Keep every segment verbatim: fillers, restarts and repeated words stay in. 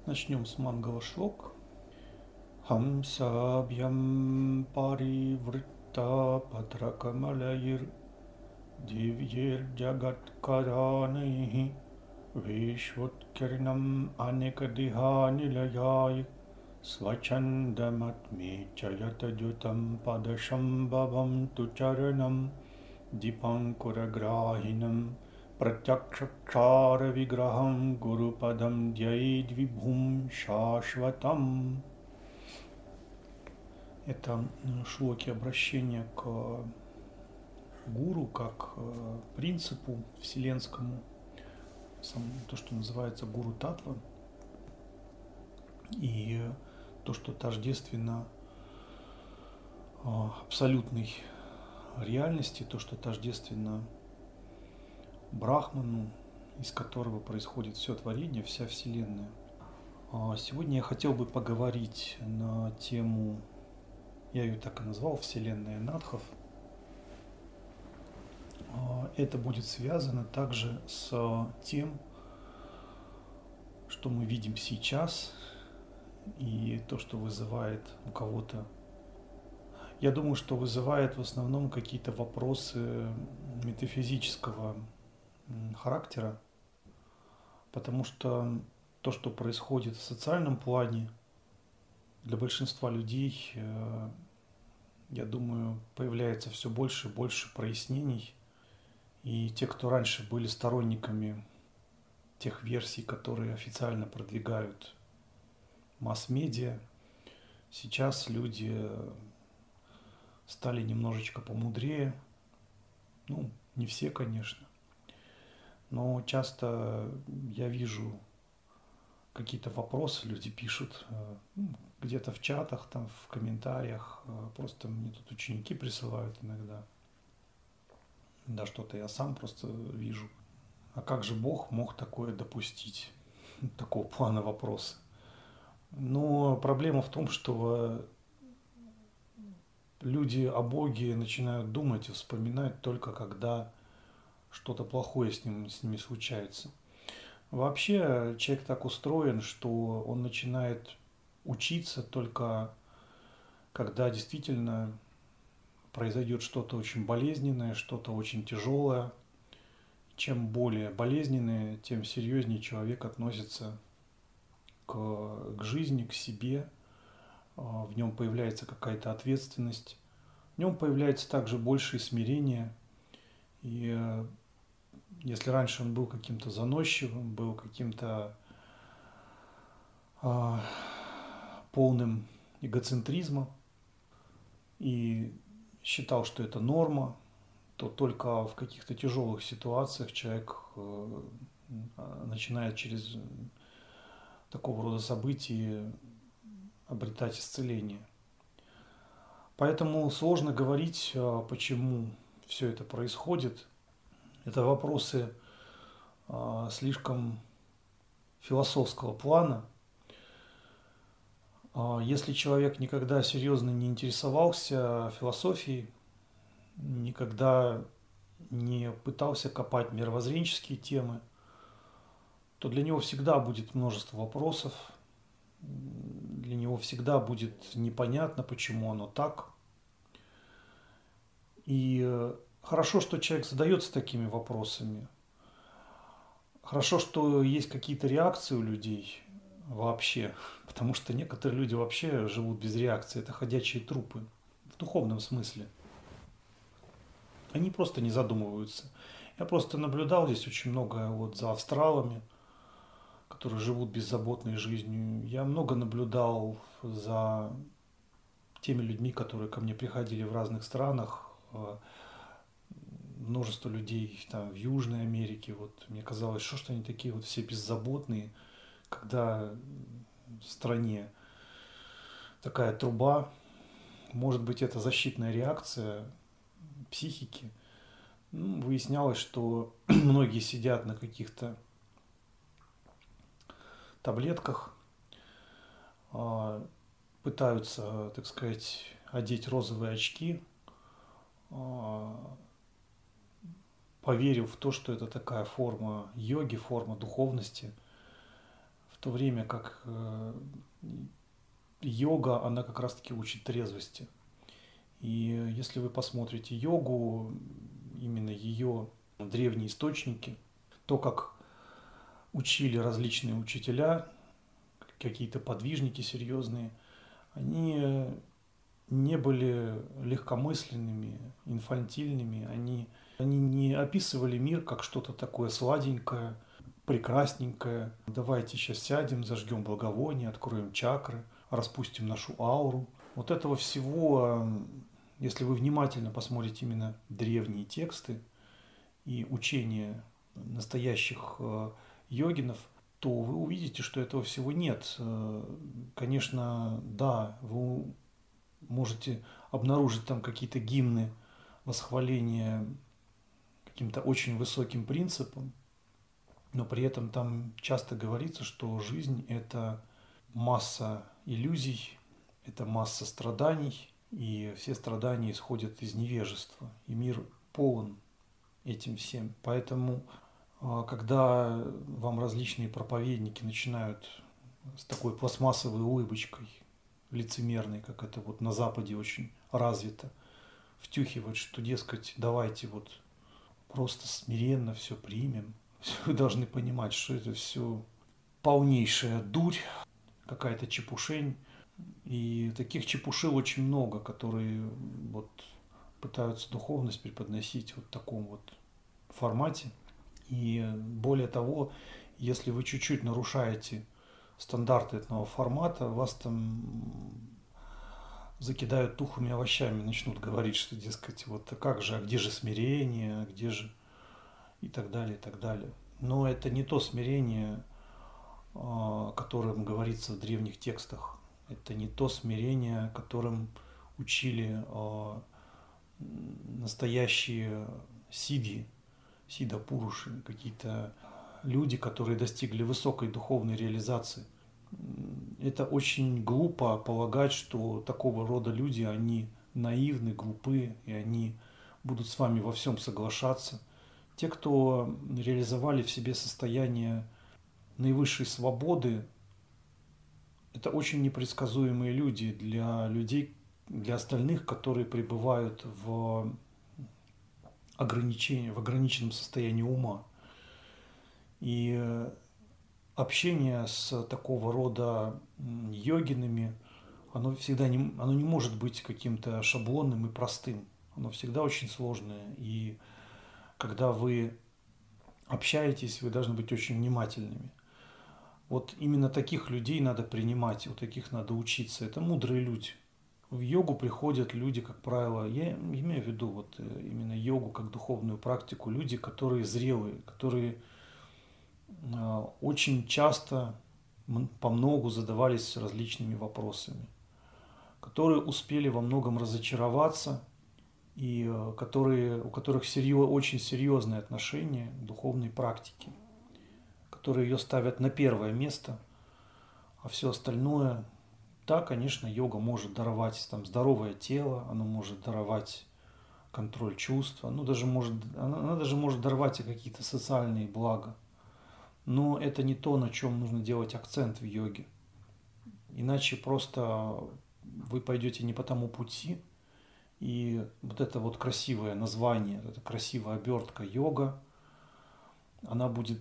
Начнем с мангала шлок. Хамсабьям паривритта патракамалаир дивьер джагаткаранайхи вишвуткирнам аникадиханилаяй свачандаматми чаятаджутам падашамбавам тучаранам дипанкураграхинам пратякшакшара виграхам гурупадам дьяидвибхум шашватам. Это шлоки обращения к гуру как принципу вселенскому, то, что называется гуру татва, и то, что тождественно абсолютной реальности, то, что тождественно Брахману, из которого происходит все творение, вся Вселенная. Сегодня я хотел бы поговорить на тему, я ее так и назвал, Вселенная Надхов. Это будет связано также с тем, что мы видим сейчас, и то, что вызывает у кого-то, я думаю, что вызывает в основном какие-то вопросы метафизического характера, потому что то, что происходит в социальном плане, для большинства людей, я думаю, появляется все больше и больше прояснений. И те, кто раньше были сторонниками тех версий, которые официально продвигают масс-медиа, сейчас люди стали немножечко помудрее. Ну, не все, конечно. Но часто я вижу какие-то вопросы, люди пишут где-то в чатах, там в комментариях. Просто мне тут ученики присылают иногда. Да, что-то я сам просто вижу. А как же Бог мог такое допустить? Такого плана вопроса. Но проблема в том, что люди о Боге начинают думать и вспоминать только когда что-то плохое с, ним, с ними случается. Вообще человек так устроен, что он начинает учиться только когда действительно произойдет что-то очень болезненное, что-то очень тяжелое. Чем более болезненное, тем серьезнее человек относится к, к жизни, к себе. В нем появляется какая-то ответственность. В нем появляется также больше смирения. И если раньше он был каким-то заносчивым, был каким-то а, полным эгоцентризма и считал, что это норма, то только в каких-то тяжелых ситуациях человек начинает через такого рода события обретать исцеление. Поэтому сложно говорить, почему все это происходит. Это вопросы слишком философского плана. Если человек никогда серьезно не интересовался философией, никогда не пытался копать мировоззренческие темы, то для него всегда будет множество вопросов, для него всегда будет непонятно, почему оно так. И хорошо, что человек задается такими вопросами. Хорошо, что есть какие-то реакции у людей вообще, потому что некоторые люди вообще живут без реакции. Это ходячие трупы в духовном смысле. Они просто не задумываются. Я просто наблюдал здесь очень много вот за австралами, которые живут беззаботной жизнью. Я много наблюдал за теми людьми, которые ко мне приходили в разных странах. Множество людей там в Южной Америке. Вот мне казалось, что что они такие вот все беззаботные, когда в стране такая труба. Может быть, это защитная реакция психики. Ну, выяснялось, что многие сидят на каких-то таблетках, пытаются, так сказать, одеть розовые очки, поверив в то, что это такая форма йоги, форма духовности, в то время как э, йога, она как раз-таки учит трезвости. И если вы посмотрите йогу, именно ее древние источники, то, как учили различные учителя, какие-то подвижники серьезные, они не были легкомысленными, инфантильными, они, они не описывали мир как что-то такое сладенькое, прекрасненькое. Давайте сейчас сядем, зажгем благовоние, откроем чакры, распустим нашу ауру. Вот этого всего, если вы внимательно посмотрите именно древние тексты и учения настоящих йогинов, то вы увидите, что этого всего нет. Конечно, да, вы можете обнаружить там какие-то гимны восхваления каким-то очень высоким принципам, но при этом там часто говорится, что жизнь – это масса иллюзий, это масса страданий, и все страдания исходят из невежества, и мир полон этим всем. Поэтому, когда вам различные проповедники начинают с такой пластмассовой улыбочкой, лицемерной, как это вот на Западе очень развито, втюхивать, что, дескать, давайте вот просто смиренно все примем. Вы должны понимать, что это все полнейшая дурь, какая-то чепушень. И таких чепушил очень много, которые вот пытаются духовность преподносить вот в таком вот формате. И более того, если вы чуть-чуть нарушаете стандарты этого формата, вас там закидают тухлыми овощами, начнут говорить, что, дескать, вот как же, а где же смирение, где же, и так далее, и так далее. Но это не то смирение, о котором говорится в древних текстах. Это не то смирение, которым учили настоящие сиддхи, сиддха-пуруши, какие-то люди, которые достигли высокой духовной реализации. Это очень глупо полагать, что такого рода люди, они наивны, глупы, и они будут с вами во всем соглашаться. Те, кто реализовали в себе состояние наивысшей свободы, это очень непредсказуемые люди для людей, для остальных, которые пребывают в ограничении, в ограниченном состоянии ума. И общение с такого рода йогинами, оно всегда не, оно не может быть каким-то шаблонным и простым. Оно всегда очень сложное. И когда вы общаетесь, вы должны быть очень внимательными. Вот именно таких людей надо принимать, у таких надо учиться. Это мудрые люди. В йогу приходят люди, как правило, я имею в виду вот именно йогу как духовную практику, люди, которые зрелые, которые очень часто по многу задавались различными вопросами, которые успели во многом разочароваться и которые, у которых серьез, очень серьезное отношение к духовной практике, которые ее ставят на первое место, а все остальное, да, конечно, йога может даровать там здоровое тело, оно может даровать контроль чувств, оно даже может, она, она даже может даровать и какие-то социальные блага. Но это не то, на чем нужно делать акцент в йоге. Иначе просто вы пойдете не по тому пути, и вот это вот красивое название, эта красивая обертка йога, она будет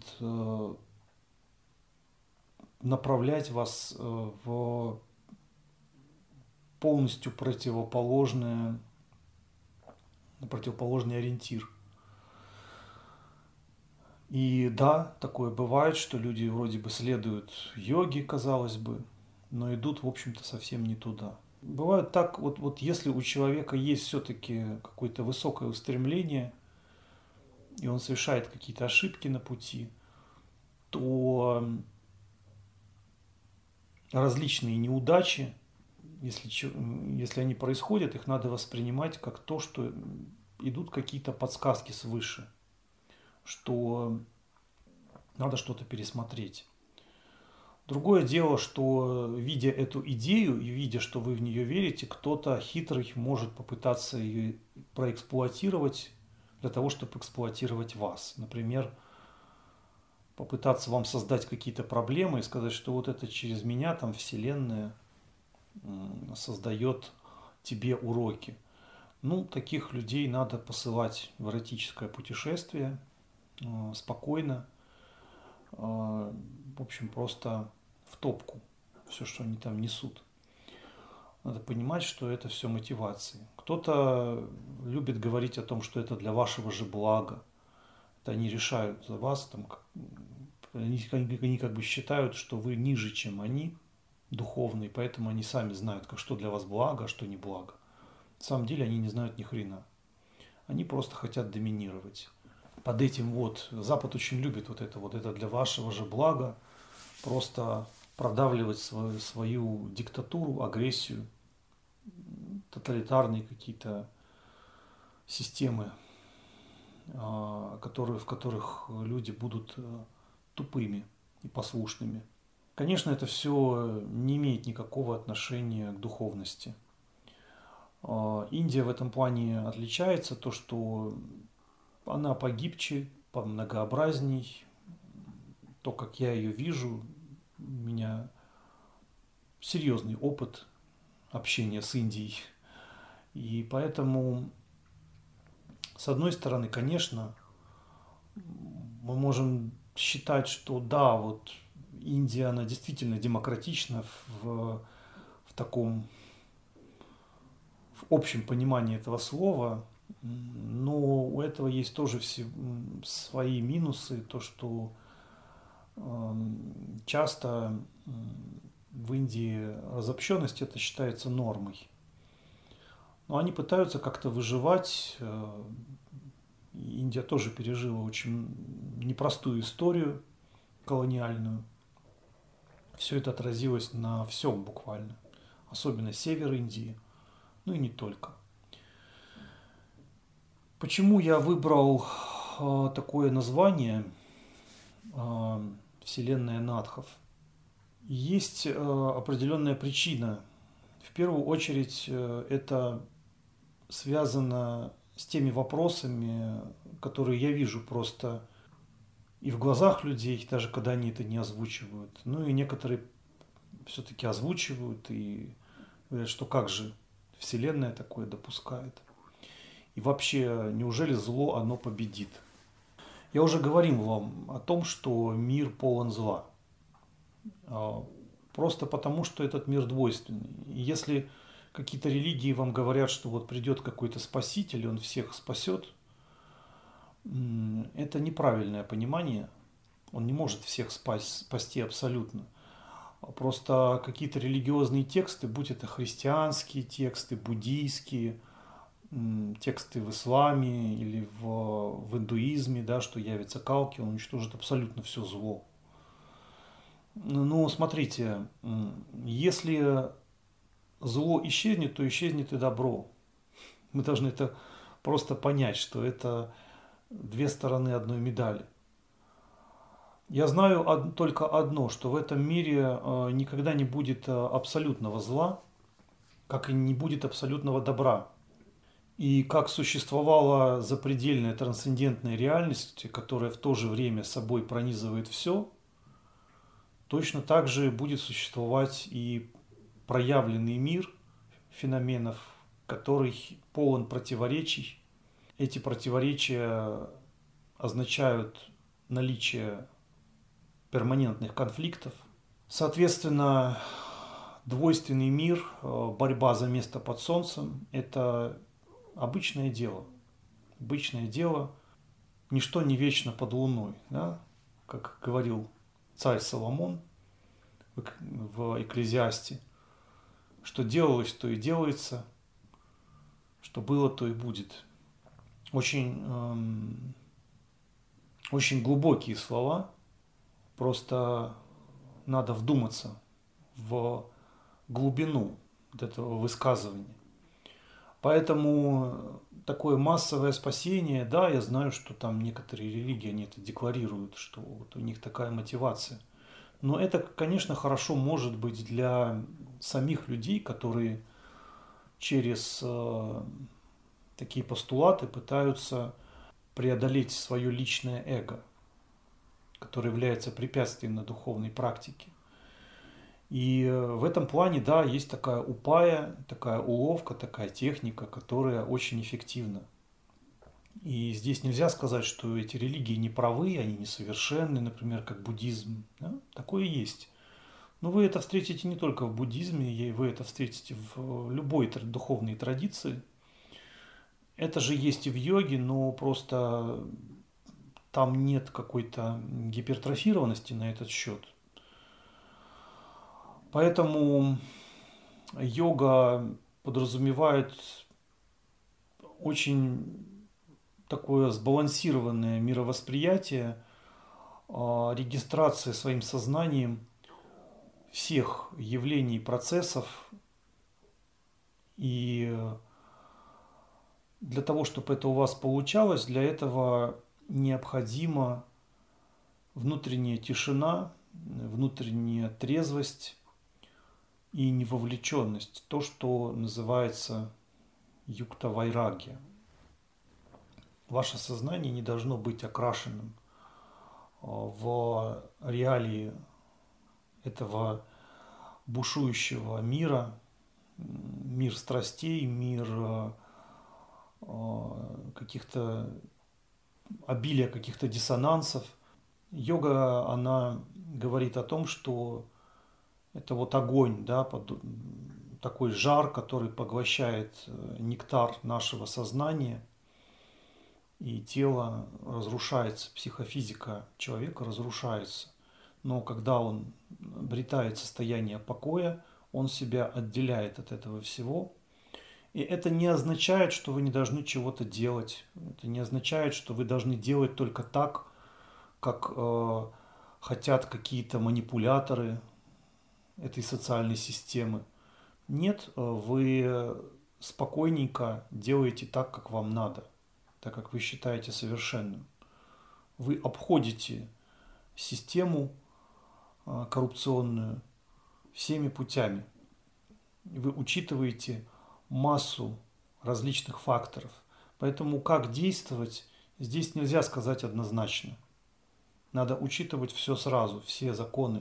направлять вас в полностью противоположное, противоположный ориентир. И да, такое бывает, что люди вроде бы следуют йоге, казалось бы, но идут, в общем-то, совсем не туда. Бывает так, вот, вот если у человека есть все-таки какое-то высокое устремление, и он совершает какие-то ошибки на пути, то различные неудачи, если, если они происходят, их надо воспринимать как то, что идут какие-то подсказки свыше, что надо что-то пересмотреть. Другое дело, что видя эту идею и видя, что вы в нее верите, кто-то хитрый может попытаться ее проэксплуатировать для того, чтобы эксплуатировать вас. Например, попытаться вам создать какие-то проблемы и сказать, что вот это через меня там Вселенная создает тебе уроки. Ну, таких людей надо посылать в эротическое путешествие спокойно, в общем, просто в топку все, что они там несут. Надо понимать, что это все мотивации. Кто-то любит говорить о том, что это для вашего же блага. Это они решают за вас, там, они, они как бы считают, что вы ниже, чем они, духовные, поэтому они сами знают, как, что для вас благо, а что не благо. На самом деле они не знают ни хрена. Они просто хотят доминировать. Под этим вот Запад очень любит вот это вот, это для вашего же блага, просто продавливать свою, свою диктатуру, агрессию, тоталитарные какие-то системы, которые, в которых люди будут тупыми и послушными. Конечно, это все не имеет никакого отношения к духовности. Индия в этом плане отличается, то что она погибче, помногообразней. То, как я ее вижу, у меня серьезный опыт общения с Индией. И поэтому, с одной стороны, конечно, мы можем считать, что да, вот Индия, она действительно демократична в, в таком, в общем понимании этого слова, но у этого есть тоже все, свои минусы, то, что э, часто в Индии разобщенность это считается нормой. Но они пытаются как-то выживать. Индия тоже пережила очень непростую историю колониальную. Все это отразилось на всем буквально. Особенно север Индии, ну и не только. Почему я выбрал э, такое название э, «Вселенная Надхов»? Есть э, определенная причина. В первую очередь э, это связано с теми вопросами, которые я вижу просто и в глазах людей, даже когда они это не озвучивают. Ну и некоторые все-таки озвучивают и говорят, что как же Вселенная такое допускает. И вообще, неужели зло, оно победит? Я уже говорил вам о том, что мир полон зла. Просто потому, что этот мир двойственный. И если какие-то религии вам говорят, что вот придет какой-то спаситель, и он всех спасет, это неправильное понимание. Он не может всех спас, спасти абсолютно. Просто какие-то религиозные тексты, будь это христианские тексты, буддийские, тексты в исламе или в, в индуизме, да, что явится Калки, он уничтожит абсолютно все зло. Но смотрите, если зло исчезнет, то исчезнет и добро. Мы должны это просто понять, что это две стороны одной медали. Я знаю од- только одно, что в этом мире э, никогда не будет э, абсолютного зла, как и не будет абсолютного добра. И как существовала запредельная трансцендентная реальность, которая в то же время собой пронизывает все, точно так же будет существовать и проявленный мир феноменов, который полон противоречий. Эти противоречия означают наличие перманентных конфликтов. Соответственно, двойственный мир, борьба за место под солнцем – это обычное дело. Обычное дело. Ничто не вечно под луной. Да? Как говорил царь Соломон в Экклезиасте. Что делалось, то и делается. Что было, то и будет. Очень, эм, очень глубокие слова. Просто надо вдуматься в глубину вот этого высказывания. Поэтому такое массовое спасение, да, я знаю, что там некоторые религии, они это декларируют, что вот у них такая мотивация. Но это, конечно, хорошо может быть для самих людей, которые через э, такие постулаты пытаются преодолеть свое личное эго. который является препятствием на духовной практике. И в этом плане, да, есть такая упая, такая уловка, такая техника, которая очень эффективна. И здесь нельзя сказать, что эти религии не правы, они несовершенны, например, как буддизм. Да? Такое есть. Но вы это встретите не только в буддизме, и вы это встретите в любой духовной традиции. Это же есть и в йоге, но просто там нет какой-то гипертрофированности на этот счет. Поэтому йога подразумевает очень такое сбалансированное мировосприятие, регистрация своим сознанием всех явлений и процессов. И для того, чтобы это у вас получалось, для этого необходима внутренняя тишина, внутренняя трезвость и невовлеченность. То, что называется юкта вайрагья. Ваше сознание не должно быть окрашенным в реалии этого бушующего мира, мир страстей, мир каких-то обилия каких-то диссонансов. Йога, она говорит о том, что это вот огонь, да, под, такой жар, который поглощает нектар нашего сознания, и тело разрушается, психофизика человека разрушается. Но когда он обретает состояние покоя, он себя отделяет от этого всего. И это не означает, что вы не должны чего-то делать. Это не означает, что вы должны делать только так, как э, хотят какие-то манипуляторы этой социальной системы. Нет, вы спокойненько делаете так, как вам надо, так как вы считаете совершенным. Вы обходите систему коррупционную всеми путями. Вы учитываете массу различных факторов. Поэтому как действовать, здесь нельзя сказать однозначно. Надо учитывать все сразу, все законы.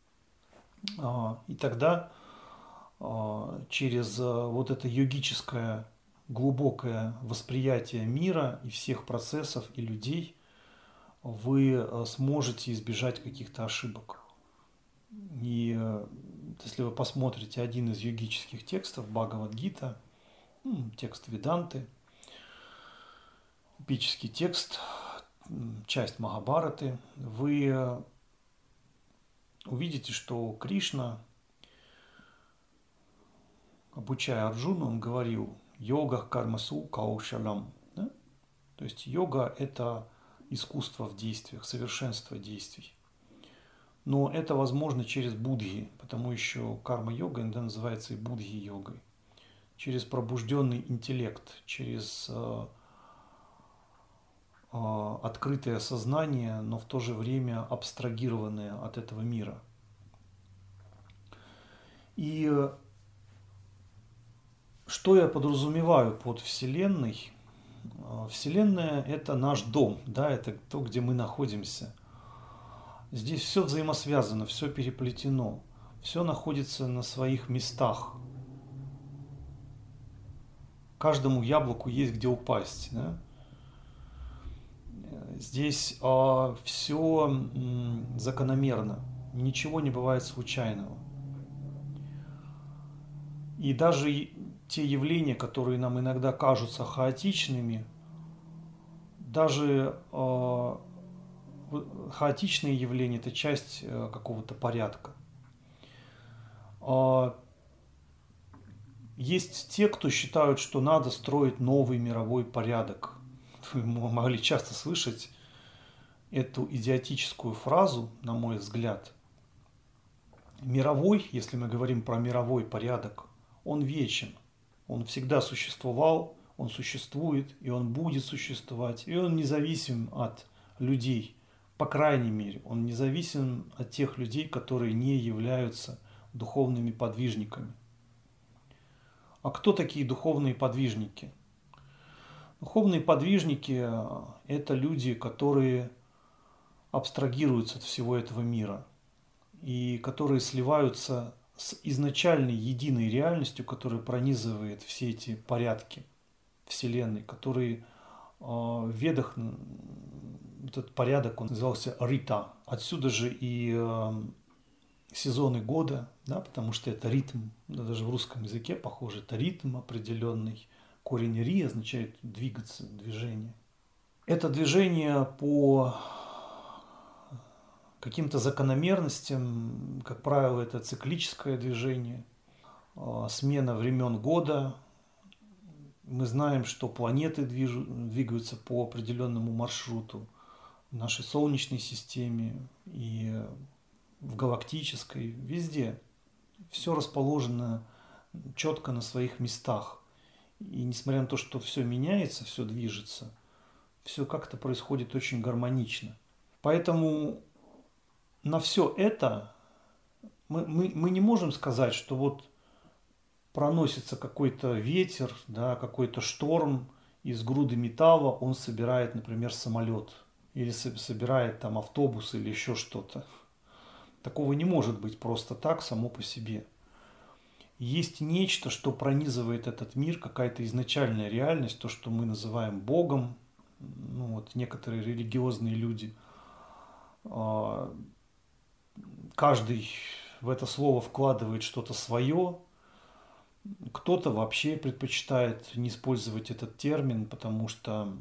И тогда через вот это йогическое глубокое восприятие мира и всех процессов и людей вы сможете избежать каких-то ошибок. И если вы посмотрите один из йогических текстов, Бхагавад-гита, текст Веданты, эпический текст, часть Махабхараты, вы увидите, что Кришна, обучая Арджуну, он говорил «йога кармасу каушалам». Да? То есть йога – это искусство в действиях, совершенство действий. Но это возможно через будхи, потому еще карма-йога иногда называется и будхи-йогой. Через пробужденный интеллект, через э, э, открытое сознание, но в то же время абстрагированное от этого мира. И что я подразумеваю под Вселенной? Вселенная – это наш дом, да, это то, где мы находимся. Здесь все взаимосвязано, все переплетено, все находится на своих местах. Каждому яблоку есть где упасть. Да? Здесь э, все м, закономерно, ничего не бывает случайного. И даже те явления, которые нам иногда кажутся хаотичными, даже э, хаотичные явления – это часть э, какого-то порядка. Э, есть те, кто считают, что надо строить новый мировой порядок. Вы могли часто слышать эту идиотическую фразу, на мой взгляд. Мировой, если мы говорим про мировой порядок, он вечен. Он всегда существовал, он существует, и он будет существовать. И он независим от людей. По крайней мере, он независим от тех людей, которые не являются духовными подвижниками. А кто такие духовные подвижники? Духовные подвижники – это люди, которые абстрагируются от всего этого мира и которые сливаются с изначальной единой реальностью, которая пронизывает все эти порядки Вселенной, который э, в Ведах этот порядок, он назывался Рита. Отсюда же и э, сезоны года, да, потому что это ритм, да, даже в русском языке похоже, это ритм определенный. Корень ри означает двигаться, движение. Это движение по каким-то закономерностям, как правило, это циклическое движение, э, смена времен года. Мы знаем, что планеты движу, двигаются по определенному маршруту в нашей Солнечной системе и в галактической, везде. Все расположено четко на своих местах. И несмотря на то, что все меняется, все движется, все как-то происходит очень гармонично. Поэтому на все это мы, мы, мы не можем сказать, что вот проносится какой-то ветер, да, какой-то шторм из груды металла, он собирает, например, самолет или собирает там автобус или еще что-то. Такого не может быть просто так, само по себе. Есть нечто, что пронизывает этот мир, какая-то изначальная реальность, то, что мы называем Богом. Ну, вот некоторые религиозные люди, каждый в это слово вкладывает что-то свое. Кто-то вообще предпочитает не использовать этот термин, потому что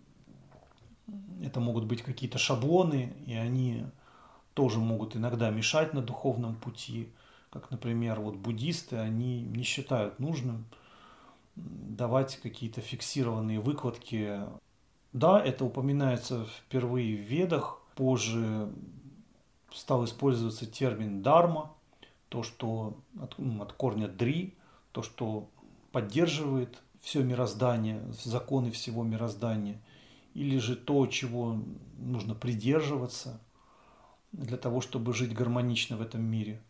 это могут быть какие-то шаблоны, и они тоже могут иногда мешать на духовном пути. Как, например, вот буддисты, они не считают нужным давать какие-то фиксированные выкладки. Да, это упоминается впервые в Ведах, позже стал использоваться термин дарма, то, что от, ну, от корня дри, то, что поддерживает все мироздание, законы всего мироздания, или же то, чего нужно придерживаться для того, чтобы жить гармонично в этом мире.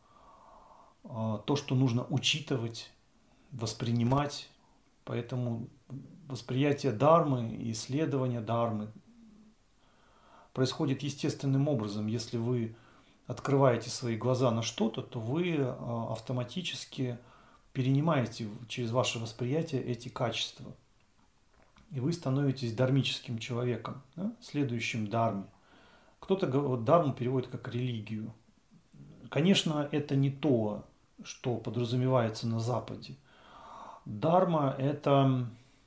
То, что нужно учитывать, воспринимать. Поэтому восприятие дармы и исследование дармы происходит естественным образом. Если вы открываете свои глаза на что-то, то вы автоматически перенимаете через ваше восприятие эти качества. И вы становитесь дармическим человеком, да, следующим дарме. Кто-то вот, дарму переводит как религию. Конечно, это не то, что подразумевается на Западе. Дарма – это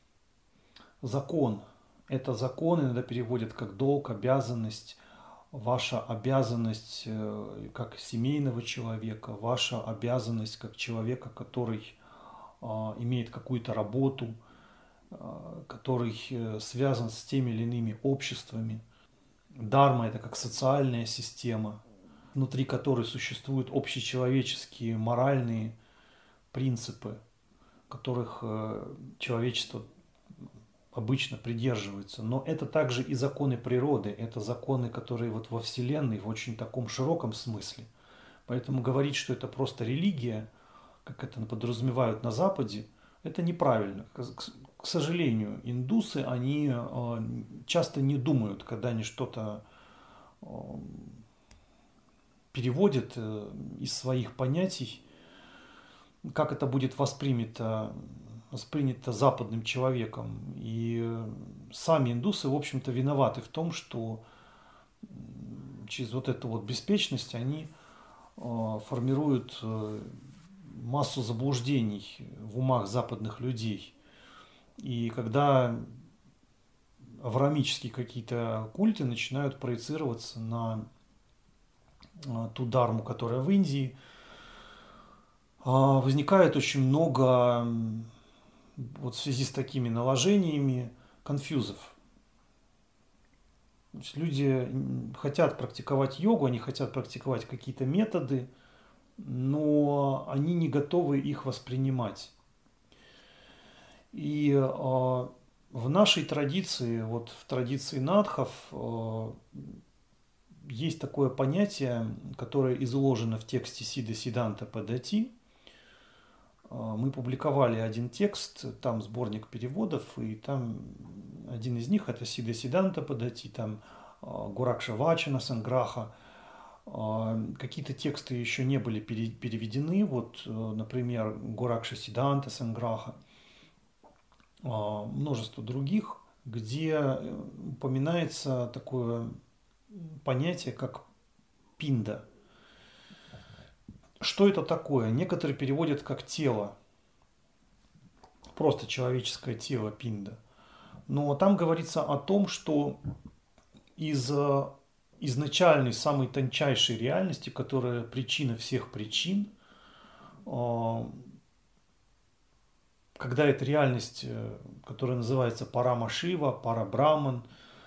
закон. Это закон иногда переводят как долг, обязанность. Ваша обязанность как семейного человека, ваша обязанность как человека, который имеет какую-то работу, который связан с теми или иными обществами. Дарма – это как социальная система, внутри которой существуют общечеловеческие моральные принципы, которых человечество обычно придерживается. Но это также и законы природы, это законы, которые вот во Вселенной в очень таком широком смысле. Поэтому говорить, что это просто религия, как это подразумевают на Западе, это неправильно. К сожалению, индусы, они часто не думают, когда они что-то переводят из своих понятий, как это будет воспринято, воспринято западным человеком. И сами индусы, в общем-то, виноваты в том, что через вот эту вот беспечность они формируют массу заблуждений в умах западных людей. И когда авраамические какие-то культы начинают проецироваться на ту дарму, которая в Индии, возникает очень много, вот в связи с такими наложениями, конфьюзов. То есть люди хотят практиковать йогу, они хотят практиковать какие-то методы, но они не готовы их воспринимать. И э, в нашей традиции, вот в традиции надхов, э, есть такое понятие, которое изложено в тексте Сидда Сиддханта Паддати. Мы публиковали один текст, там сборник переводов, и там один из них это Сидда Сиддханта Паддати, там Гуракша Вачана Санграха. Какие-то тексты еще не были переведены, вот, например, Гуракша Сиддханта Санграха, множество других, где упоминается такое понятие, как пинда. Что это такое? Некоторые переводят как тело, просто человеческое тело пинда. Но там говорится о том, что из изначальной, самой тончайшей реальности, которая причина всех причин, когда эта реальность, которая называется Парама Шива, Пара Браман,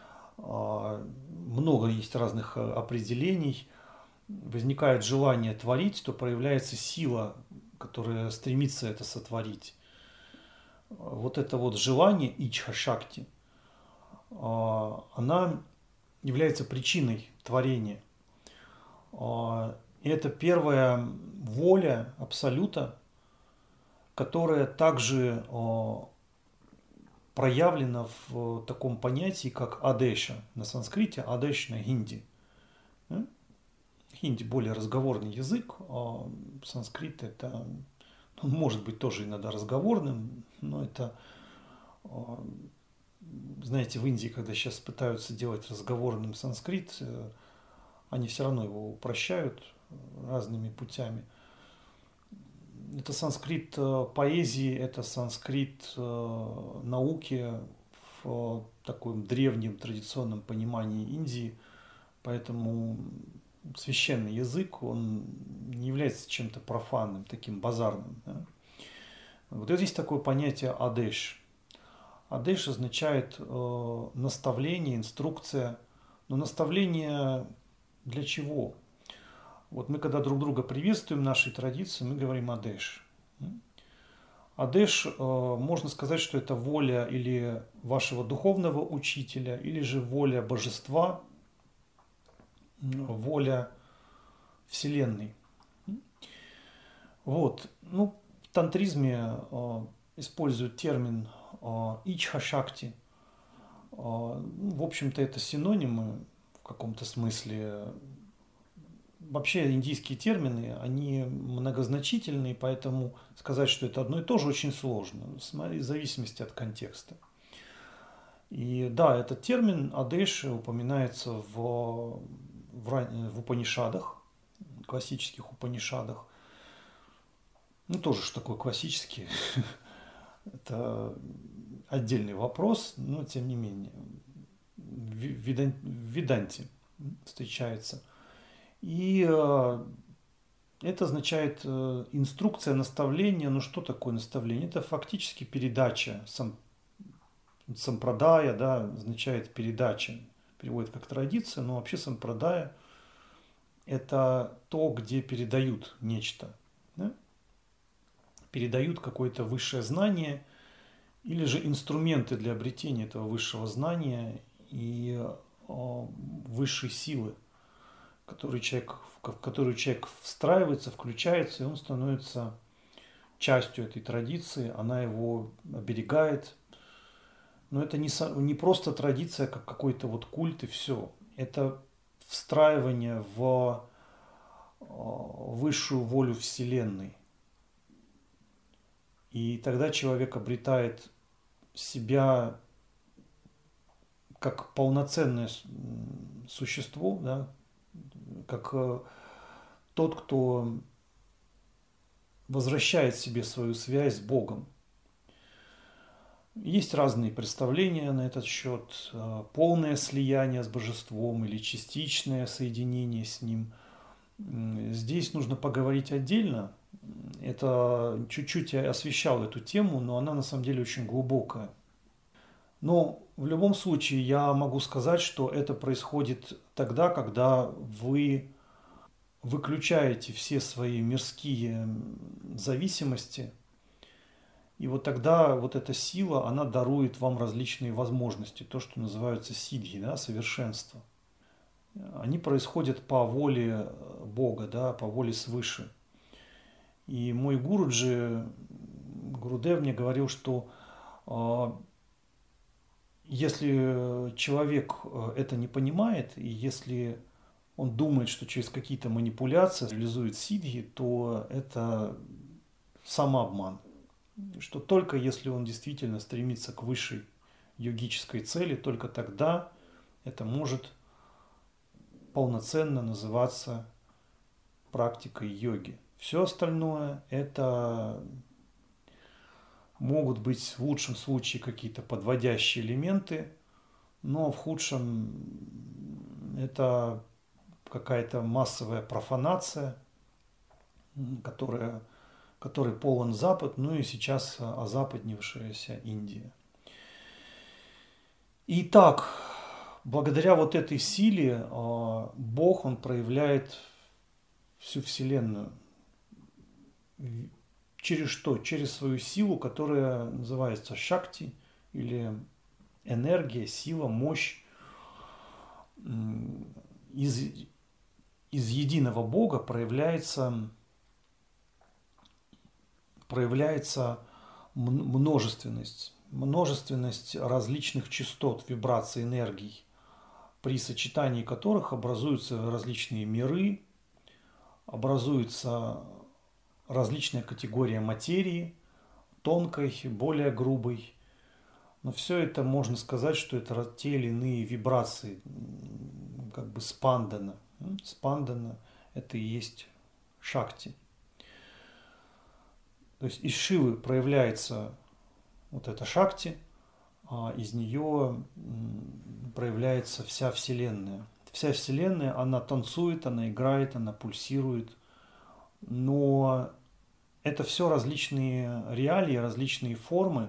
много есть разных определений, возникает желание творить, то проявляется сила, которая стремится это сотворить. Вот это вот желание ичха-шакти, она является причиной творения. И это первая воля Абсолюта, которая также проявлена в таком понятии, как адеша на санскрите, адеш на хинди. Хинди более разговорный язык, а санскрит это, он может быть тоже иногда разговорным, но это, знаете, в Индии, когда сейчас пытаются делать разговорным санскрит, они все равно его упрощают разными путями. Это санскрит поэзии, это санскрит науки в таком древнем традиционном понимании Индии, поэтому священный язык, он не является чем-то профанным, таким базарным. Да? Вот здесь такое понятие адеш. Адеш означает э, наставление, инструкция. Но наставление для чего? Вот мы когда друг друга приветствуем в нашей традиции, мы говорим адеш. Адеш, э, можно сказать, что это воля или вашего духовного учителя, или же воля божества, воля Вселенной. Вот. Ну, в тантризме э, используют термин э, ичха-шакти. Э, в общем-то, это синонимы в каком-то смысле. Вообще индийские термины, они многозначительные, поэтому сказать, что это одно и то же, очень сложно, в зависимости от контекста. И да, этот термин адеш упоминается в, в, в Упанишадах, классических Упанишадах. Ну, тоже, что такое классические, это отдельный вопрос, но тем не менее, в Веданте встречается. И это означает инструкция, наставление. Ну, что такое наставление? Это фактически передача. Сам, сампрадая, да, означает передача. Переводит как традиция, но вообще сампрадая – это то, где передают нечто. Да? Передают какое-то высшее знание или же инструменты для обретения этого высшего знания и о, высшей силы, в которую человек, в которую человек встраивается, включается, и он становится частью этой традиции, она его оберегает. Но это не, не просто традиция, как какой-то вот культ и все. Это встраивание в высшую волю Вселенной. И тогда человек обретает себя как полноценное существо, да, как тот, кто возвращает себе свою связь с Богом. Есть разные представления на этот счет. Полное слияние с Божеством или частичное соединение с Ним. Здесь нужно поговорить отдельно. Это чуть-чуть я освещал эту тему, но она на самом деле очень глубокая. Но в любом случае я могу сказать, что это происходит тогда, когда вы выключаете все свои мирские зависимости, и вот тогда вот эта сила, она дарует вам различные возможности, то, что называется сиддхи, да, совершенство. Они происходят по воле Бога, да, по воле свыше. И мой Гуруджи, Гурудев мне говорил, что Если человек это не понимает, и если он думает, что через какие-то манипуляции реализует сиддхи, то это самообман. Что только если он действительно стремится к высшей йогической цели, только тогда это может полноценно называться практикой йоги. Все остальное это могут быть в лучшем случае какие-то подводящие элементы, но в худшем это какая-то массовая профанация, которая, которой полон Запад, ну и сейчас озападнившаяся Индия. Итак, благодаря вот этой силе Бог, Он проявляет всю Вселенную. Через что? Через свою силу, которая называется шакти, или энергия, сила, мощь. Из, из единого Бога проявляется, проявляется множественность. Множественность различных частот, вибраций, энергий, при сочетании которых образуются различные миры, образуется различная категория материи, тонкой, более грубой. Но все это можно сказать, что это те или иные вибрации, как бы спандана. Спандана – это и есть шакти. То есть из Шивы проявляется вот эта шакти, а из нее проявляется вся Вселенная. Вся Вселенная, она танцует, она играет, она пульсирует. Но это все различные реалии, различные формы.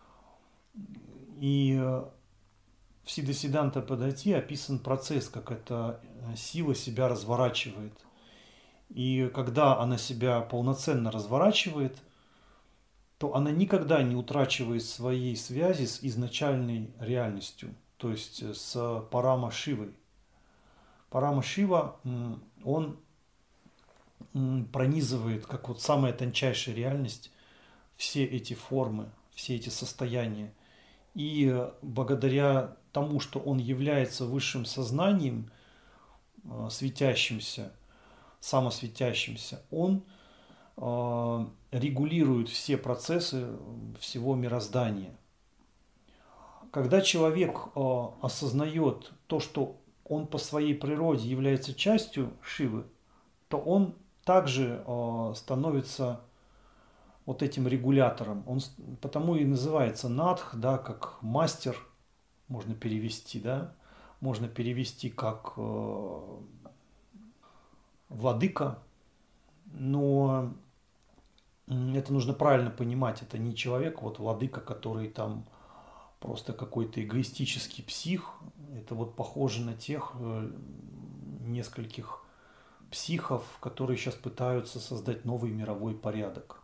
И в Сиддхисиддханта Паддхати описан процесс, как эта сила себя разворачивает. И когда она себя полноценно разворачивает, то она никогда не утрачивает своей связи с изначальной реальностью, то есть с Парама Шивой. Парама Шива, он пронизывает, как вот самая тончайшая реальность, все эти формы, все эти состояния. И благодаря тому, что он является высшим сознанием, светящимся, самосветящимся, он регулирует все процессы всего мироздания. Когда человек осознает то, что он по своей природе является частью Шивы, то он также становится вот этим регулятором. Он потому и называется надх, да, как мастер, можно перевести, да, можно перевести как э, владыка, но это нужно правильно понимать. Это не человек, вот владыка, который там просто какой-то эгоистический псих. Это вот похоже на тех э, нескольких психов, которые сейчас пытаются создать новый мировой порядок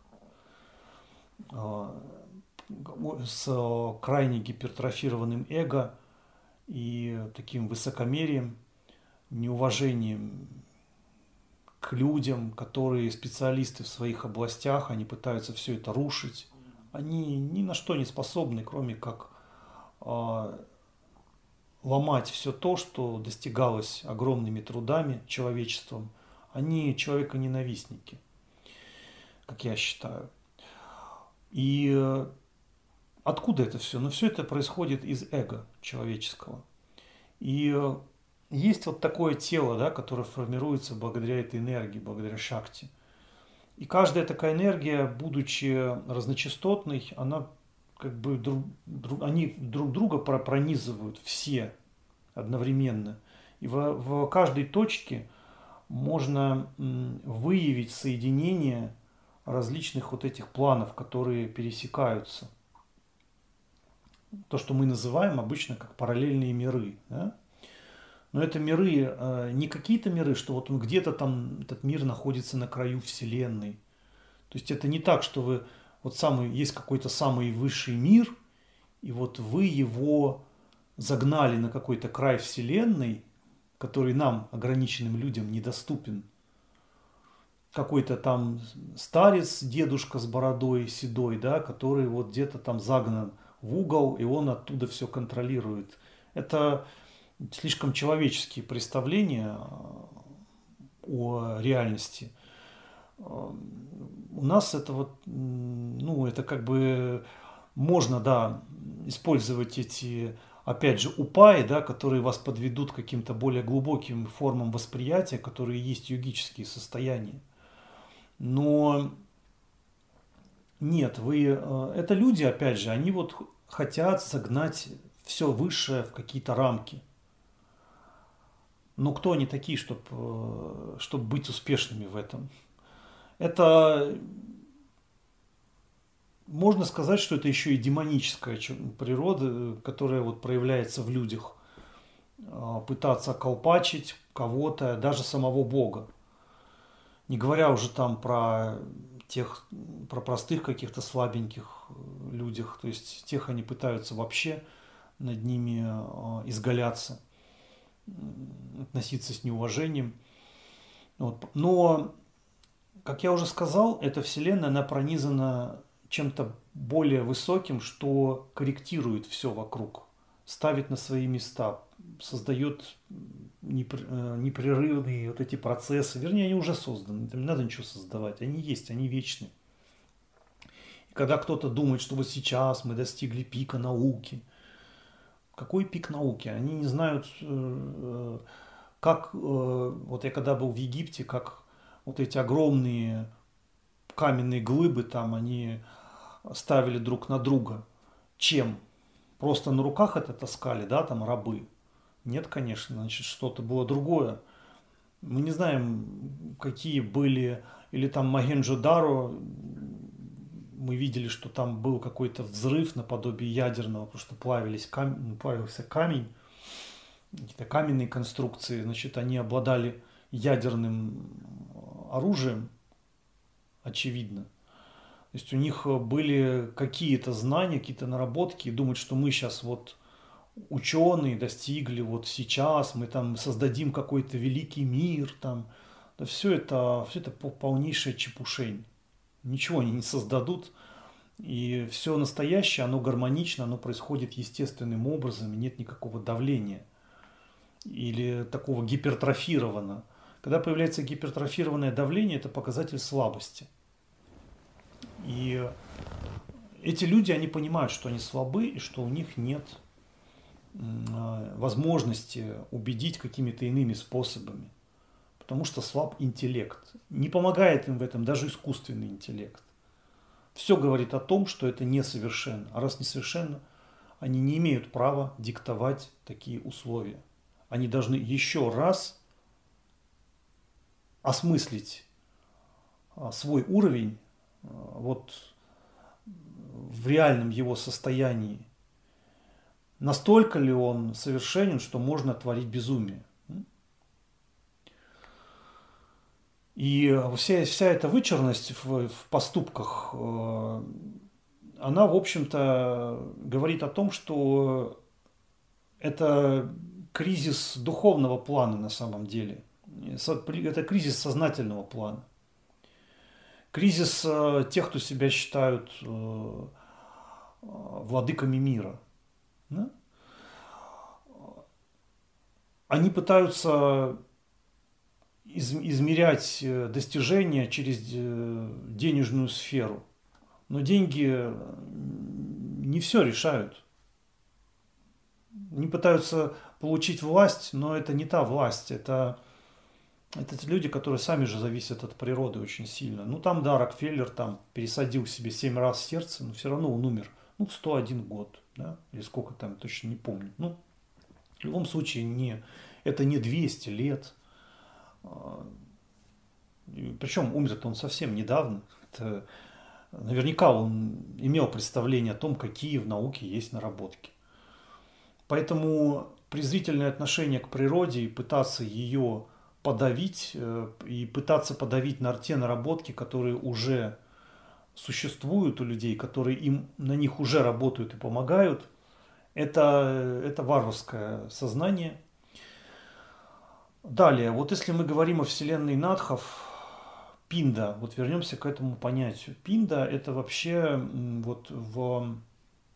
с крайне гипертрофированным эго и таким высокомерием, неуважением к людям, которые специалисты в своих областях, они пытаются все это рушить. Они ни на что не способны, кроме как э, ломать все то, что достигалось огромными трудами человечеством. Они человеконенавистники, как я считаю. И откуда это все? Ну, все это происходит из эго человеческого. И есть вот такое тело, да, которое формируется благодаря этой энергии, благодаря шакти. И каждая такая энергия, будучи разночастотной, она как бы друг, друг, они друг друга пронизывают все одновременно. И в, в каждой точке можно выявить соединение различных вот этих планов, которые пересекаются. То, что мы называем обычно как параллельные миры. Да? Но это миры, не какие-то миры, что вот он где-то там, этот мир находится на краю Вселенной. То есть это не так, что вы, вот самый, есть какой-то самый высший мир, и вот вы его загнали на какой-то край Вселенной, который нам, ограниченным людям, недоступен. Какой-то там старец, дедушка с бородой седой, да, который вот где-то там загнан в угол, и он оттуда все контролирует. Это слишком человеческие представления о реальности. У нас это вот, ну, это как бы можно, да, использовать эти, опять же, упаи, да, которые вас подведут к каким-то более глубоким формам восприятия, которые есть йогические состояния. Но нет, вы, это люди, опять же, они вот хотят загнать все высшее в какие-то рамки. Но кто они такие, чтобы, чтобы быть успешными в этом? Это, можно сказать, что это еще и демоническая природа, которая вот проявляется в людях. Пытаться околпачить кого-то, даже самого Бога. Не говоря уже там про тех, про простых каких-то слабеньких людях. То есть тех они пытаются вообще над ними изгаляться, относиться с неуважением. Вот. Но, как я уже сказал, эта вселенная, она пронизана чем-то более высоким, что корректирует все вокруг, ставит на свои места, создает непрерывные вот эти процессы. Вернее, они уже созданы, там не надо ничего создавать, они есть, они вечны. И когда кто-то думает, что вот сейчас мы достигли пика науки, какой пик науки? Они не знают, как, вот я когда был в Египте, как вот эти огромные каменные глыбы там, они ставили друг на друга. Чем? Просто на руках это таскали, да, там рабы? Нет, конечно, значит, что-то было другое. Мы не знаем, какие были, или там Мохенджо-Даро, мы видели, что там был какой-то взрыв наподобие ядерного, потому что плавились кам... плавился камень, какие-то каменные конструкции, значит, они обладали ядерным оружием, очевидно. То есть у них были какие-то знания, какие-то наработки, и думать, что мы сейчас вот ученые достигли, вот сейчас мы там создадим какой-то великий мир, там, да все это, все это полнейшая чепушень. Ничего они не создадут, и все настоящее, оно гармонично, оно происходит естественным образом, и нет никакого давления или такого гипертрофированного. Когда появляется гипертрофированное давление, это показатель слабости. И эти люди, они понимают, что они слабы и что у них нет возможности убедить какими-то иными способами, потому что слаб интеллект. Не помогает им в этом даже искусственный интеллект. Все говорит о том, что это несовершенно. А раз несовершенно, они не имеют права диктовать такие условия. Они должны еще раз осмыслить свой уровень вот в реальном его состоянии. Настолько ли он совершенен, что можно творить безумие? И вся, вся эта вычурность в, в поступках, она, в общем-то, говорит о том, что это кризис духовного плана на самом деле. Это кризис сознательного плана. Кризис тех, кто себя считают владыками мира. Да? Они пытаются из, измерять достижения через денежную сферу. Но деньги не все решают. Они пытаются получить власть, но это не та власть. Это, это те люди, которые сами же зависят от природы очень сильно. Ну там, да, Рокфеллер там пересадил себе семь раз сердце, но все равно он умер. Ну, в сто один год, да, или сколько там, точно не помню. Ну, в любом случае, не, это не двести лет. Причем умер-то он совсем недавно. Это, наверняка он имел представление о том, какие в науке есть наработки. Поэтому презрительное отношение к природе и пытаться ее подавить, и пытаться подавить на те наработки, которые уже существуют у людей, которые им, на них уже работают и помогают, это, это варварское сознание. Далее, вот если мы говорим о вселенной Надхов, Пинда, вот вернемся к этому понятию. Пинда это вообще вот в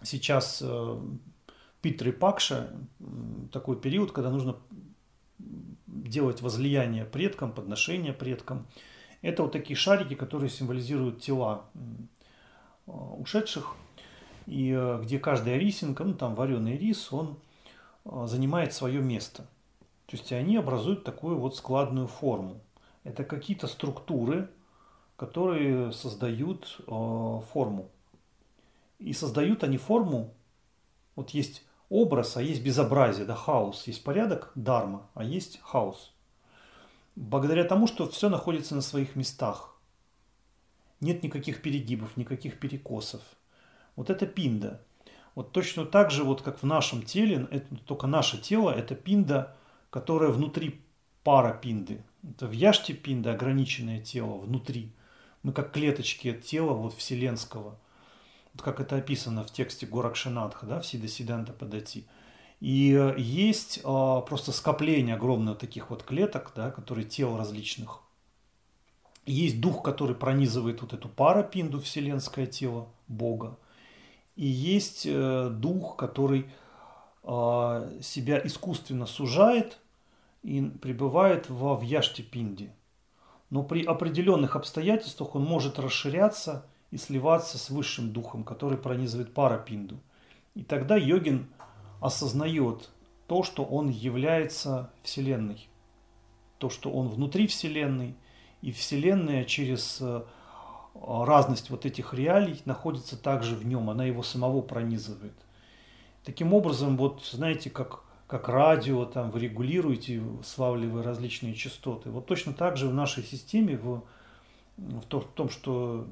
сейчас э, Питри Пакша, такой период, когда нужно делать возлияние предкам, подношения предкам. Это вот такие шарики, которые символизируют тела ушедших, и где каждая рисинка, ну там вареный рис, он занимает свое место. То есть они образуют такую вот складную форму. Это какие-то структуры, которые создают форму. И создают они форму, вот есть образ, а есть безобразие, да, хаос. Есть порядок, дарма, а есть хаос. Благодаря тому, что все находится на своих местах. Нет никаких перегибов, никаких перекосов. Вот это пинда. Вот точно так же, вот как в нашем теле, это, только наше тело – это пинда, которая внутри пара пинды. Это в яште пинда ограниченное тело внутри. Мы как клеточки тела вот вселенского. Вот как это описано в тексте Горакшанатха, да, в Сиддхисиддханта Падати. И есть а, просто скопление огромное таких вот клеток, да, которые тел различных. Есть дух, который пронизывает вот эту парапинду, вселенское тело Бога. И есть э, дух, который э, себя искусственно сужает и пребывает во вьяшти-пинде. Но при определенных обстоятельствах он может расширяться и сливаться с высшим духом, который пронизывает парапинду. И тогда йогин осознает то, что он является Вселенной. То, что он внутри Вселенной. И Вселенная через разность вот этих реалий находится также в нем. Она его самого пронизывает. Таким образом, вот знаете, как, как радио, там вы регулируете, славливая различные частоты. Вот точно так же в нашей системе, в, в, то, в том, что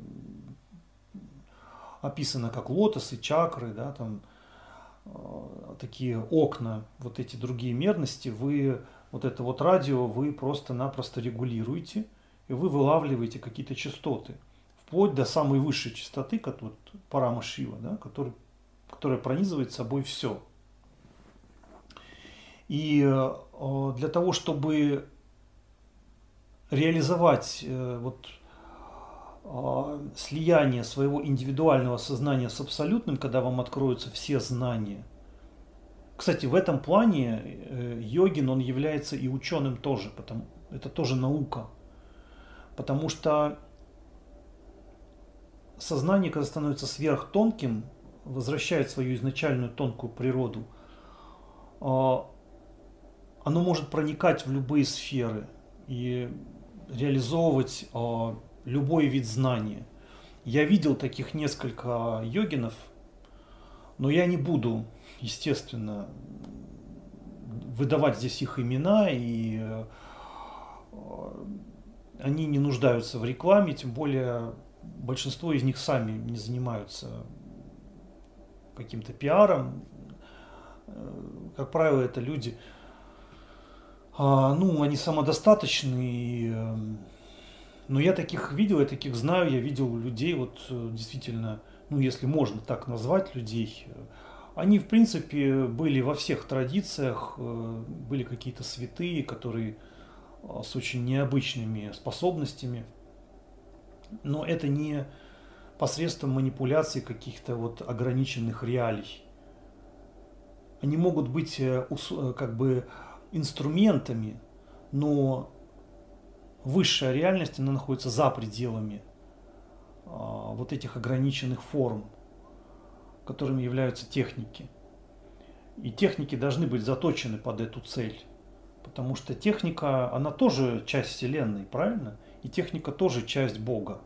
описано как лотосы, чакры, да, там э, такие окна, вот эти другие мерности, вы вот это вот радио вы просто-напросто регулируете, и вы вылавливаете какие-то частоты, вплоть до самой высшей частоты, как вот Парама Шива, да, который, которая пронизывает собой все. И э, для того, чтобы реализовать э, вот слияние своего индивидуального сознания с абсолютным, когда вам откроются все знания. Кстати, в этом плане йогин, он является и ученым тоже, потому, это тоже наука. Потому что сознание, когда становится сверхтонким, возвращает свою изначальную тонкую природу, оно может проникать в любые сферы и реализовывать любой вид знания. Я видел таких несколько йогинов, но я не буду, естественно, выдавать здесь их имена, и они не нуждаются в рекламе, тем более большинство из них сами не занимаются каким-то пиаром. Как правило, это люди, ну, они самодостаточные. Но я таких видел, я таких знаю, я видел людей, вот действительно, ну если можно так назвать людей, они в принципе были во всех традициях, были какие-то святые, которые с очень необычными способностями, но это не посредством манипуляций каких-то вот ограниченных реалий. Они могут быть как бы инструментами, но высшая реальность, она находится за пределами а, вот этих ограниченных форм, которыми являются техники. И техники должны быть заточены под эту цель. Потому что техника, она тоже часть Вселенной, правильно? И техника тоже часть Бога.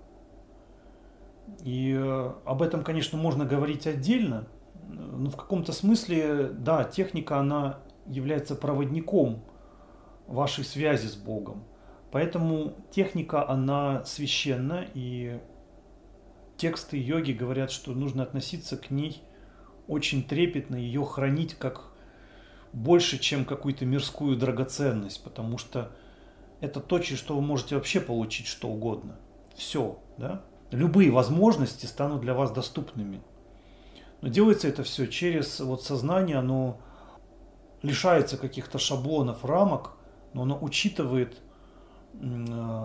И э, об этом, конечно, можно говорить отдельно, но в каком-то смысле, да, техника, она является проводником вашей связи с Богом. Поэтому техника, она священна, и тексты йоги говорят, что нужно относиться к ней очень трепетно, ее хранить как больше, чем какую-то мирскую драгоценность, потому что это то, через что вы можете вообще получить что угодно. Все, да? Любые возможности станут для вас доступными. Но делается это все через вот сознание, оно лишается каких-то шаблонов, рамок, но оно учитывает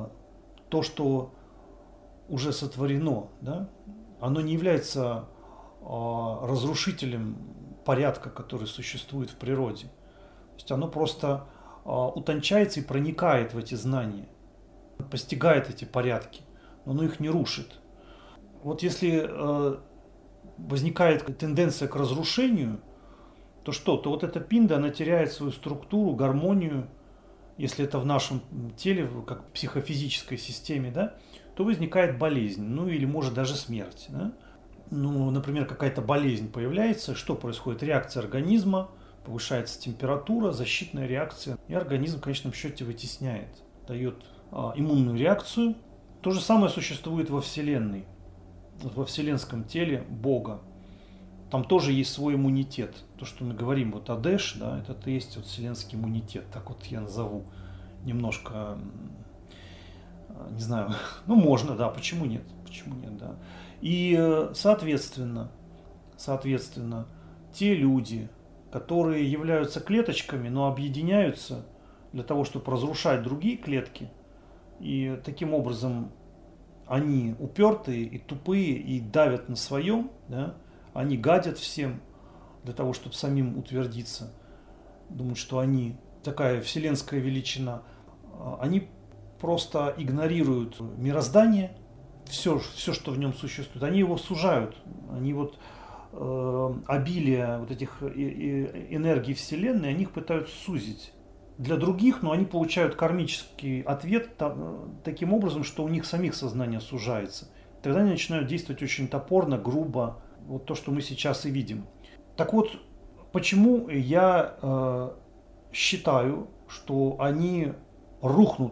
то, что уже сотворено, да? Оно не является а, разрушителем порядка, который существует в природе. То есть оно просто а, утончается и проникает в эти знания, постигает эти порядки, но оно их не рушит. Вот если э, возникает тенденция к разрушению, то что? То вот эта пинда, она теряет свою структуру, гармонию, если это в нашем теле, как в психофизической системе, да, то возникает болезнь, ну или может даже смерть. Да? Ну, например, какая-то болезнь появляется, что происходит? Реакция организма, повышается температура, защитная реакция, и организм в конечном счете вытесняет, дает а, иммунную реакцию. То же самое существует во Вселенной, во вселенском теле Бога. Там тоже есть свой иммунитет. То, что мы говорим, вот Адеш, да, это и есть вот вселенский иммунитет, так вот я назову. Немножко, не знаю, ну можно, да, почему нет, почему нет, да. И, соответственно, соответственно, те люди, которые являются клеточками, но объединяются для того, чтобы разрушать другие клетки, и таким образом они упертые и тупые, и давят на своем, да, они гадят всем для того, чтобы самим утвердиться, думают, что они такая вселенская величина. Они просто игнорируют мироздание, все, все, что в нем существует. Они его сужают, они вот э, обилие вот этих энергий вселенной, они их пытаются сузить. Для других, но они получают кармический ответ таким образом, что у них самих сознание сужается. Тогда они начинают действовать очень топорно, грубо. Вот то, что мы сейчас и видим. Так вот, почему я э, считаю, что они рухнут?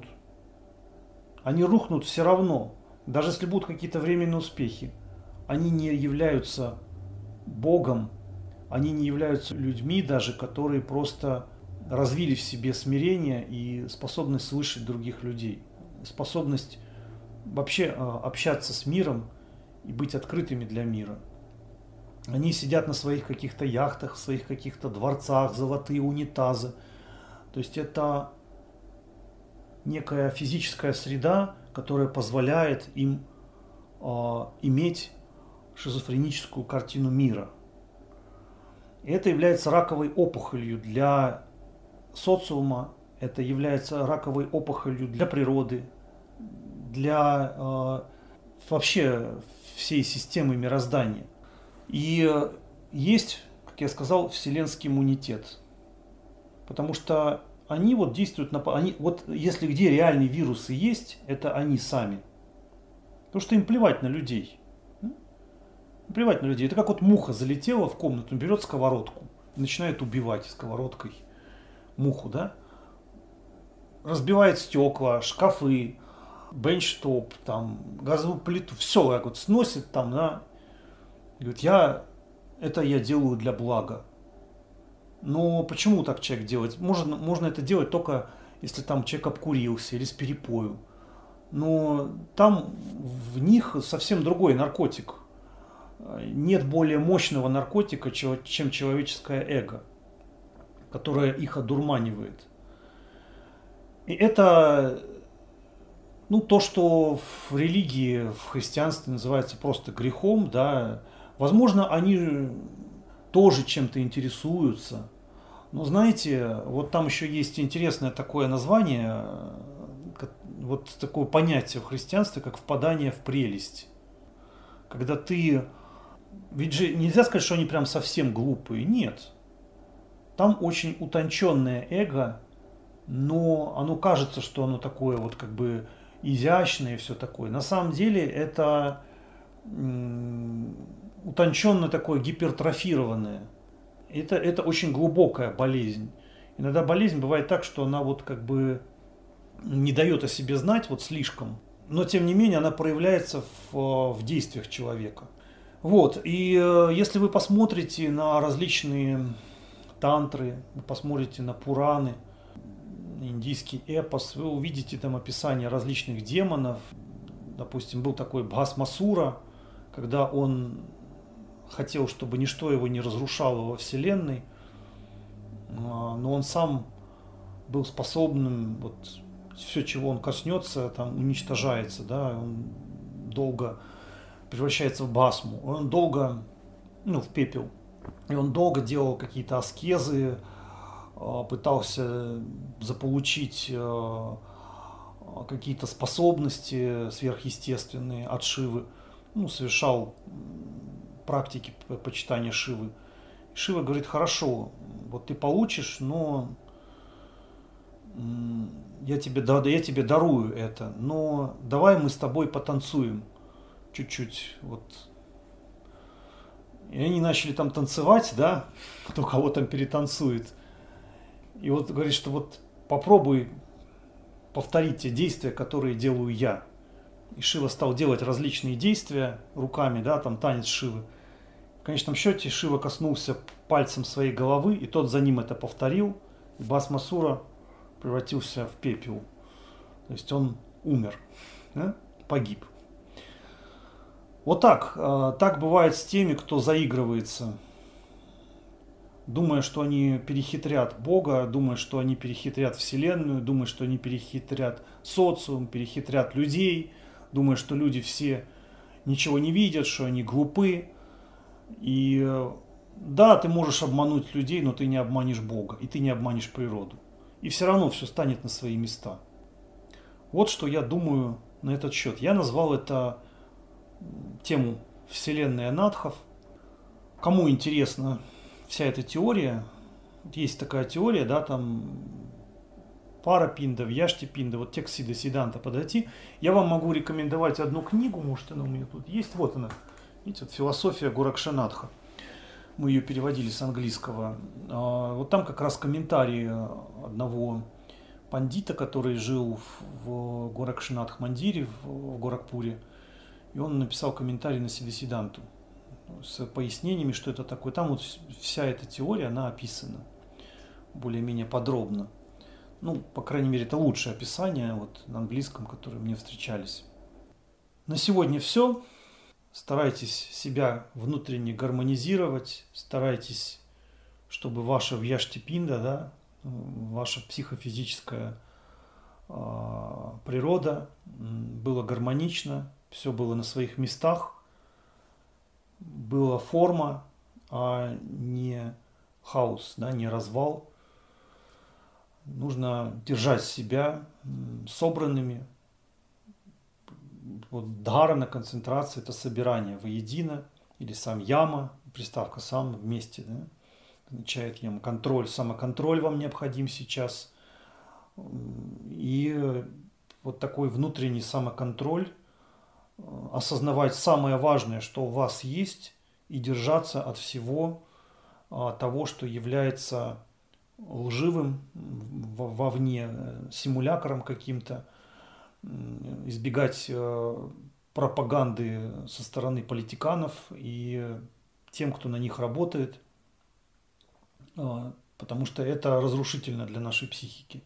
Они рухнут все равно, даже если будут какие-то временные успехи. Они не являются Богом, они не являются людьми даже, которые просто развили в себе смирение и способность слышать других людей. Способность вообще э, общаться с миром и быть открытыми для мира. Они сидят на своих каких-то яхтах, в своих каких-то дворцах, золотые унитазы. То есть это некая физическая среда, которая позволяет им э, иметь шизофреническую картину мира. И это является раковой опухолью для социума, это является раковой опухолью для природы, для э, вообще всей системы мироздания. И есть, как я сказал, вселенский иммунитет. Потому что они вот действуют на... Они, вот если где реальные вирусы есть, это они сами. Потому что им плевать на людей. Плевать на людей. Это как вот муха залетела в комнату, берет сковородку и начинает убивать сковородкой муху, да? Разбивает стекла, шкафы, бенчтоп, там, газовую плиту, все так вот сносит там, да? Говорит, я, это я делаю для блага. Но почему так человек делает? Можно, можно это делать только, если там человек обкурился или с перепою. Но там в них совсем другой наркотик. Нет более мощного наркотика, чем человеческое эго, которое их одурманивает. И это, ну, то, что в религии, в христианстве называется просто грехом, да. Возможно, они тоже чем-то интересуются. Но знаете, вот там еще есть интересное такое название, вот такое понятие в христианстве, как впадание в прелесть. Когда ты... Ведь же нельзя сказать, что они прям совсем глупые. Нет. Там очень утонченное эго, но оно кажется, что оно такое вот как бы изящное и все такое. На самом деле это утонченное такое гипертрофированное. Это, это очень глубокая болезнь. Иногда болезнь бывает так, что она вот как бы не дает о себе знать вот слишком, но тем не менее она проявляется в, в действиях человека. Вот, и э, если вы посмотрите на различные тантры, вы посмотрите на Пураны, индийский эпос, вы увидите там описание различных демонов. Допустим, был такой Бхасмасура, когда он хотел, чтобы ничто его не разрушало во Вселенной, но он сам был способным, вот все, чего он коснется, там уничтожается, да, он долго превращается в басму, он долго ну, в пепел. И он долго делал какие-то аскезы, пытался заполучить какие-то способности сверхъестественные от Шивы, ну, совершал практики почитания Шивы. Шива говорит: хорошо, вот ты получишь, но я тебе, да, я тебе дарую это, но давай мы с тобой потанцуем чуть-чуть. Вот. И они начали там танцевать, да, кто кого там перетанцует. И вот говорит, что вот попробуй повторить те действия, которые делаю я. И Шива стал делать различные действия руками, да, там танец Шивы. В конечном счете Шива коснулся пальцем своей головы, и тот за ним это повторил, и Бхасмасура превратился в пепел. То есть он умер, да, погиб. Вот так, так бывает с теми, кто заигрывается, думая, что они перехитрят Бога, думая, что они перехитрят Вселенную, думая, что они перехитрят социум, перехитрят людей, думая, что люди все ничего не видят, что они глупы. И да, ты можешь обмануть людей, но ты не обманешь Бога, и ты не обманешь природу. И все равно все станет на свои места. Вот что я думаю на этот счет. Я назвал это тему Вселенной Анатхов. Кому интересна вся эта теория, есть такая теория, да, там пара пинда, вьяшти пинда, вот текст Сида Сиданта подойти. Я вам могу рекомендовать одну книгу, может она у меня тут есть, вот она, видите, вот «Философия Горакшанатха». Мы ее переводили с английского. Вот там как раз комментарии одного пандита, который жил в Горакшанатх-мандире, в Горакпуре. И он написал комментарий на Сида Сиданту с пояснениями, что это такое. Там вот вся эта теория, она описана более-менее подробно. Ну, по крайней мере, это лучшее описание вот на английском, которые мне встречались. На сегодня все. Старайтесь себя внутренне гармонизировать, старайтесь, чтобы ваша вьяштипинда, да, ваша психофизическая э, природа была гармонична, все было на своих местах, была форма, а не хаос, да, не развал. Нужно держать себя собранными. Вот дхарана, концентрация – это собирание воедино, или сам яма, приставка сам вместе, да, означает яма. Контроль, самоконтроль вам необходим сейчас. И вот такой внутренний самоконтроль, осознавать самое важное, что у вас есть, и держаться от всего того, что является лживым вовне, симулякром каким-то, избегать пропаганды со стороны политиканов и тем, кто на них работает, потому что это разрушительно для нашей психики.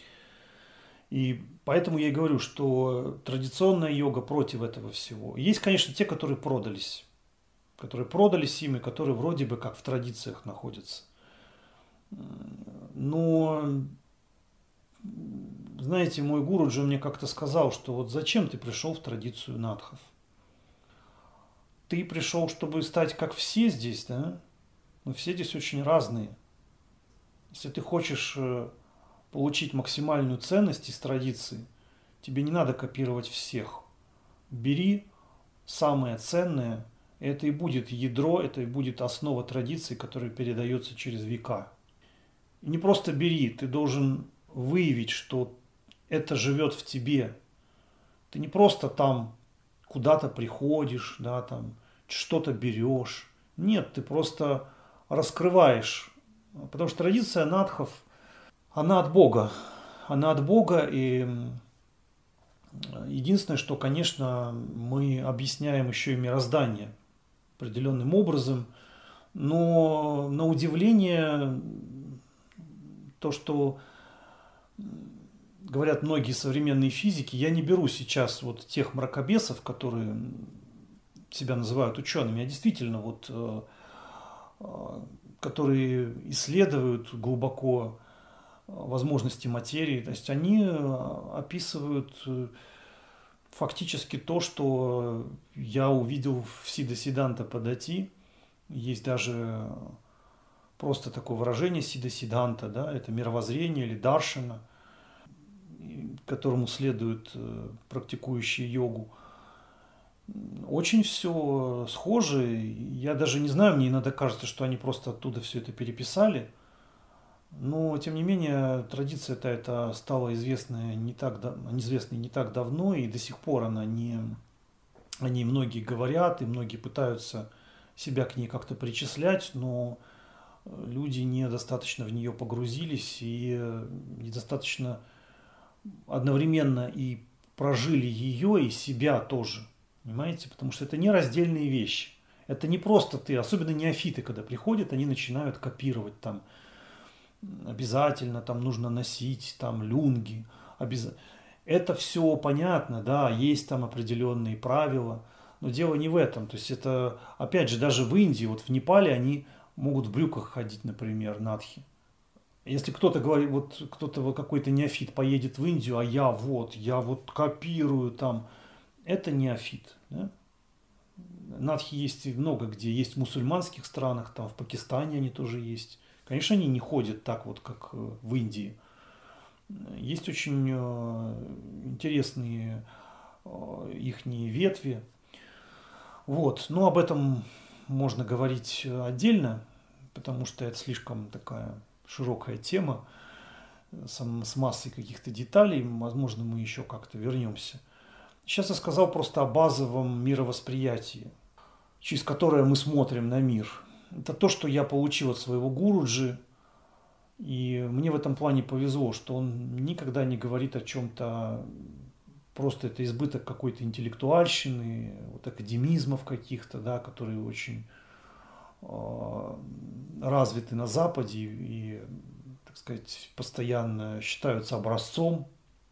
И поэтому я и говорю, что традиционная йога против этого всего. Есть, конечно, те, которые продались, которые продались им и которые вроде бы как в традициях находятся. Но, знаете, мой гуруджи мне как-то сказал, что вот зачем ты пришел в традицию надхов? Ты пришел, чтобы стать как все здесь, да? Но все здесь очень разные. Если ты хочешь получить максимальную ценность из традиции, тебе не надо копировать всех. Бери самое ценное, это и будет ядро, это и будет основа традиции, которая передается через века. И не просто бери, ты должен выявить, что это живет в тебе. Ты не просто там куда-то приходишь, да, там что-то берешь. Нет, ты просто раскрываешь. Потому что традиция надхов, она от Бога. Она от Бога, и единственное, что, конечно, мы объясняем еще и мироздание определенным образом, но на удивление то, что говорят многие современные физики, я не беру сейчас вот тех мракобесов, которые себя называют учеными, а действительно вот, которые исследуют глубоко возможности материи, то есть они описывают фактически то, что я увидел в Сида Сиданта Падати, Есть даже просто такое выражение сида-сиданта, да, это мировоззрение или даршина, которому следуют практикующие йогу. Очень все схоже. Я даже не знаю, мне иногда кажется, что они просто оттуда все это переписали. Но, тем не менее, традиция-то эта стала известной не так, известной не так давно, и до сих пор она не, о ней многие говорят, и многие пытаются себя к ней как-то причислять, но люди недостаточно в нее погрузились и недостаточно одновременно и прожили ее, и себя тоже. Понимаете? Потому что это не раздельные вещи. Это не просто ты, особенно неофиты, когда приходят, они начинают копировать там. Обязательно там нужно носить там люнги. Обяз... Это все понятно, да, есть там определенные правила. Но дело не в этом. То есть это, опять же, даже в Индии, вот в Непале они могут в брюках ходить, например, надхи. Если кто-то говорит, вот кто-то какой-то неофит поедет в Индию, а я вот, я вот копирую там, это неофит. Да? Надхи есть много где, есть в мусульманских странах, там в Пакистане они тоже есть. Конечно, они не ходят так вот, как в Индии. Есть очень интересные ихние ветви. Вот. Но об этом можно говорить отдельно, потому что это слишком такая широкая тема с массой каких-то деталей. Возможно, мы еще как-то вернемся. Сейчас я сказал просто о базовом мировосприятии, через которое мы смотрим на мир. Это то, что я получил от своего гуруджи. И мне в этом плане повезло, что он никогда не говорит о чем-то, просто это избыток какой-то интеллектуальщины, вот академизмов каких-то, да, которые очень э, развиты на Западе и, так сказать, постоянно считаются образцом.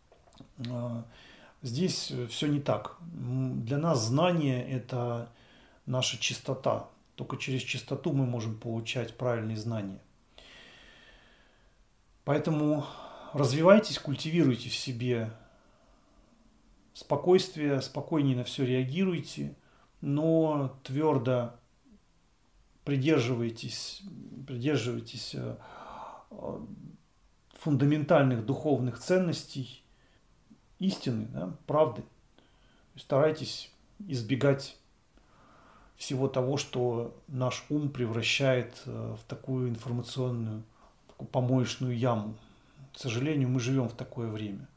Э, здесь все не так. Для нас знание – это наша чистота. Только через чистоту мы можем получать правильные знания. Поэтому развивайтесь, культивируйте в себе спокойствие, спокойнее на все реагируйте, но твердо придерживайтесь, придерживайтесь фундаментальных духовных ценностей, истины, да, правды. Старайтесь избегать всего того, что наш ум превращает в такую информационную помоечную яму. К сожалению, мы живем в такое время.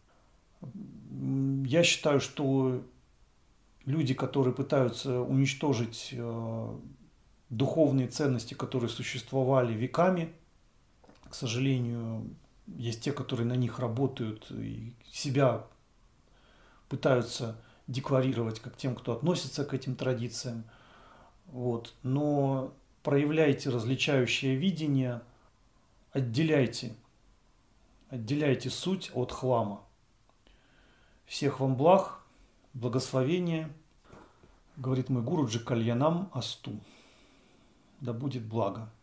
Я считаю, что люди, которые пытаются уничтожить э, духовные ценности, которые существовали веками, к сожалению, есть те, которые на них работают и себя пытаются декларировать как тем, кто относится к этим традициям. Вот. Но проявляйте различающее видение, Отделяйте, отделяйте суть от хлама. Всех вам благ, благословения, говорит мой гуруджи, кальянам асту. Да будет благо.